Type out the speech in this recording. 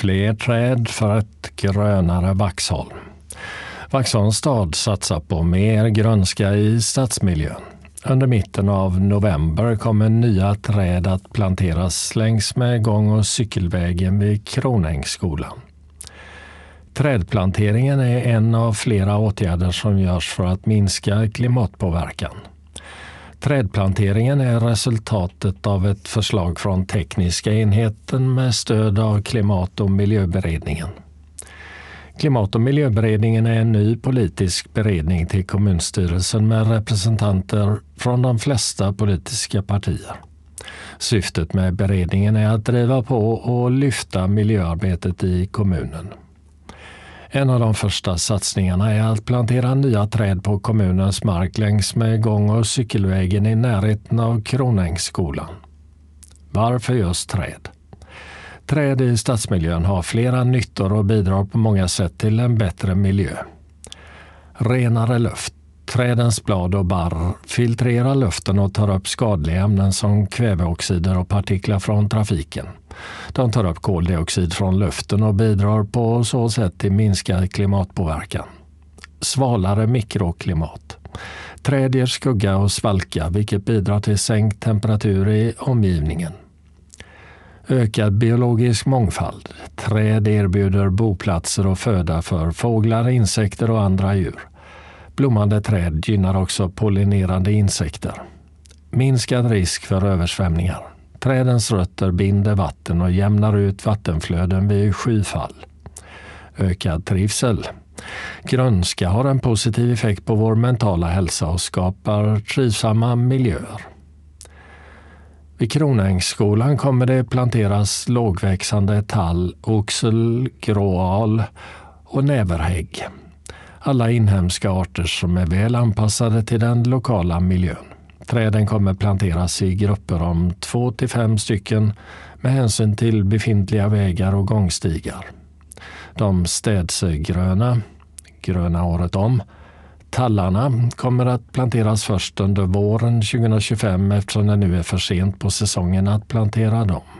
Fler träd för ett grönare Vaxholm. Vaxholms stad satsar på mer grönska i stadsmiljön. Under mitten av november kommer nya träd att planteras längs med gång- och cykelvägen vid Kronängsskolan. Trädplanteringen är en av flera åtgärder som görs för att minska klimatpåverkan. Trädplanteringen är resultatet av ett förslag från tekniska enheten med stöd av Klimat- och miljöberedningen. Klimat- och miljöberedningen är en ny politisk beredning till kommunstyrelsen med representanter från de flesta politiska partier. Syftet med beredningen är att driva på och lyfta miljöarbetet i kommunen. En av de första satsningarna är att plantera nya träd på kommunens mark längs med gång- och cykelvägen i närheten av Kronängsskolan. Varför just träd? Träd i stadsmiljön har flera nyttor och bidrar på många sätt till en bättre miljö. Renare luft. Trädens blad och barr filtrerar luften och tar upp skadliga ämnen som kväveoxider och partiklar från trafiken. De tar upp koldioxid från luften och bidrar på så sätt till minskad klimatpåverkan. Svalare mikroklimat. Träd ger skugga och svalka, vilket bidrar till sänkt temperatur i omgivningen. Ökad biologisk mångfald. Träd erbjuder boplatser och föda för fåglar, insekter och andra djur. Blommande träd gynnar också pollinerande insekter. Minskad risk för översvämningar. Trädens rötter binder vatten och jämnar ut vattenflöden vid skyfall. Ökad trivsel. Grönska har en positiv effekt på vår mentala hälsa och skapar trivsamma miljöer. Vid Kronängsskolan kommer det planteras lågväxande tall, oxel, gråal och näverhägg. Alla inhemska arter som är väl anpassade till den lokala miljön. Träden kommer planteras i grupper om 2 till 5 stycken med hänsyn till befintliga vägar och gångstigar. De städsegröna, gröna året om, tallarna kommer att planteras först under våren 2025 eftersom det nu är för sent på säsongen att plantera dem.